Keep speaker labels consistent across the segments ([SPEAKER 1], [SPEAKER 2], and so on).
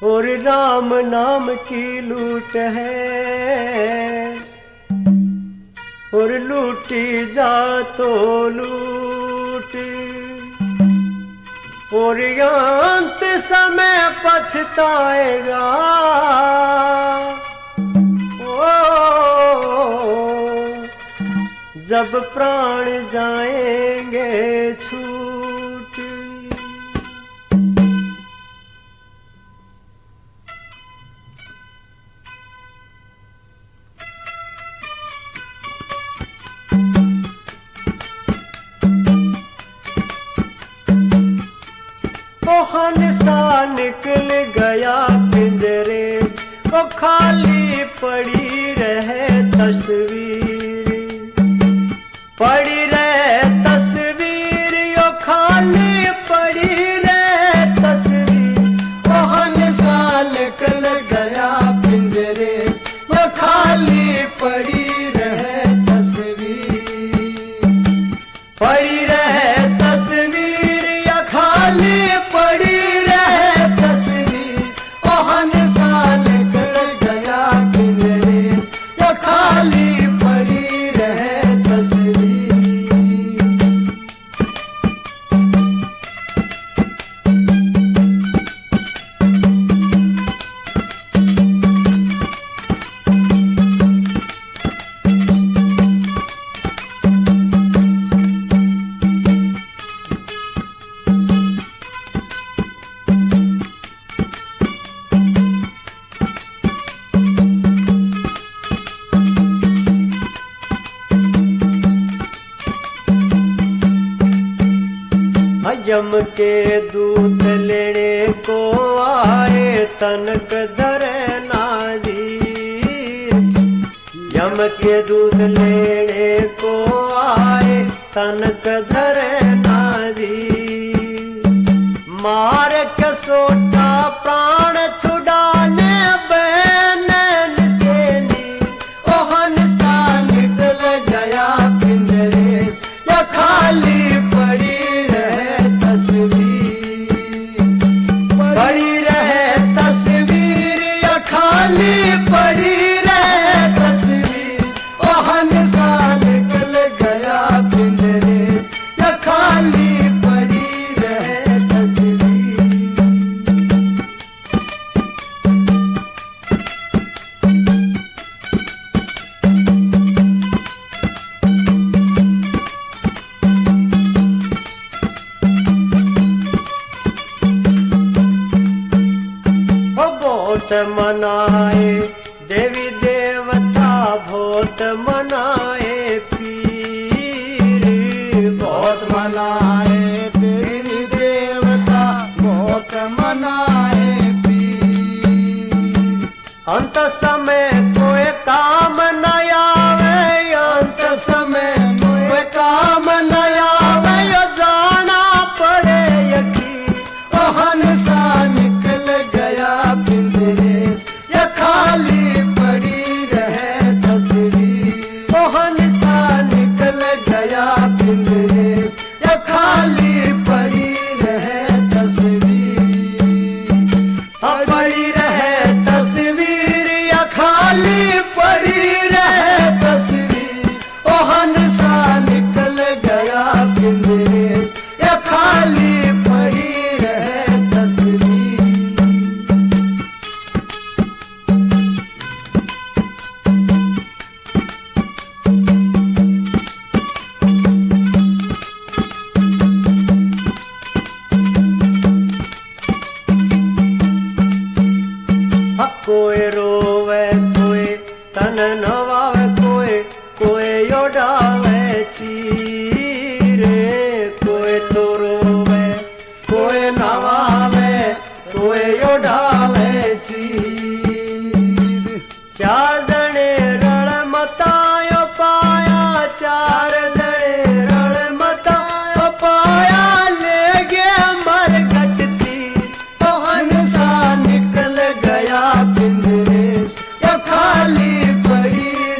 [SPEAKER 1] और राम नाम की लूट है, और लूटी जा तो लूट, और अंत समय पछताएगा। ओ जब प्राण जाएंगे छूट। हंसा निकल गया पिंजरे, वो खाली पड़ी रहे तस्वीर, पड़ी रहे तस्वीर, वो खाली पड़ी रहे तस्वीर। वो हंसा निकल गया पिंजरे, वो खाली पड़ी रहे तस्वीर, पड़ी रहे तस्वीर, या खाली पड़ी रहे तस्वीर। ओ हंसा निकल गया पिंजरे, या खाली पड़ी रहे तस्वीर। यम के दूत लेने को आए तनक धरे नाजीर, यम के दूत लेने को आए तनक धरे नाजीर। मार के सोटा प्राण छुड़ाने बैनन से नी, ओ हंसा निकल गया पिंजरे, या खाली पड़ी पड़ी रहे तस्वीर, या खाली पड़ी रहे तस्वीर। ओ हंसा निकल गया पिंजरे, या खाली पड़ी रहे तस्वीर। बहुत मनाए देवी देवता, बहुत मनाए पीर, बहुत मनाए देवी देवता, बहुत मनाए पीर। अंत समय कोई काम न आवे, अंत समय कोई काम न आवे, यो जाना पड़े यकीन। ओ हंसा निकल गया पिंजरे, या खाली पड़ी रहे तस्वीर। ओ हंसा निकल गया पिंजरे, या खाली पड़ी रहे तस्वीर। पड़ी रहे तस्वीर, या खाली पड़ी रहे तस्वीर। ओ हंसा निकल गया पिंजरे, या खाली पड़ी रहे तस्वीर। कोई रोवे कोई तन नवावे, कोई उड़ावे चीरे, कोई तो रोवे कोई नवावे, कोई उड़ावे चीर। चार दने रण मतायो पाया, चार दने रण मतायो पाया, ले गया मर घटती। तो हंसा निकल गया पिंजरे, या खाली पड़ी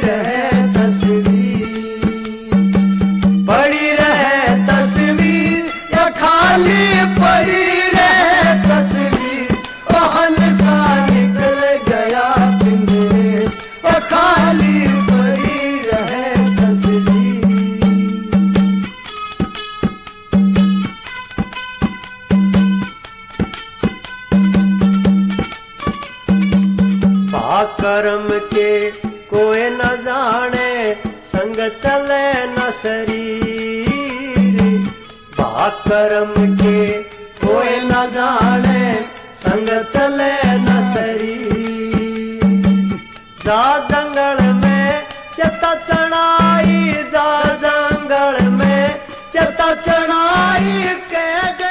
[SPEAKER 1] कर्म के कोई न जाने संग चले न शरीर कर्म के कोई न जाने संग चले न शरीर जा जंगल में चता चढ़ाई जा जंगल में चता चढ़ाई के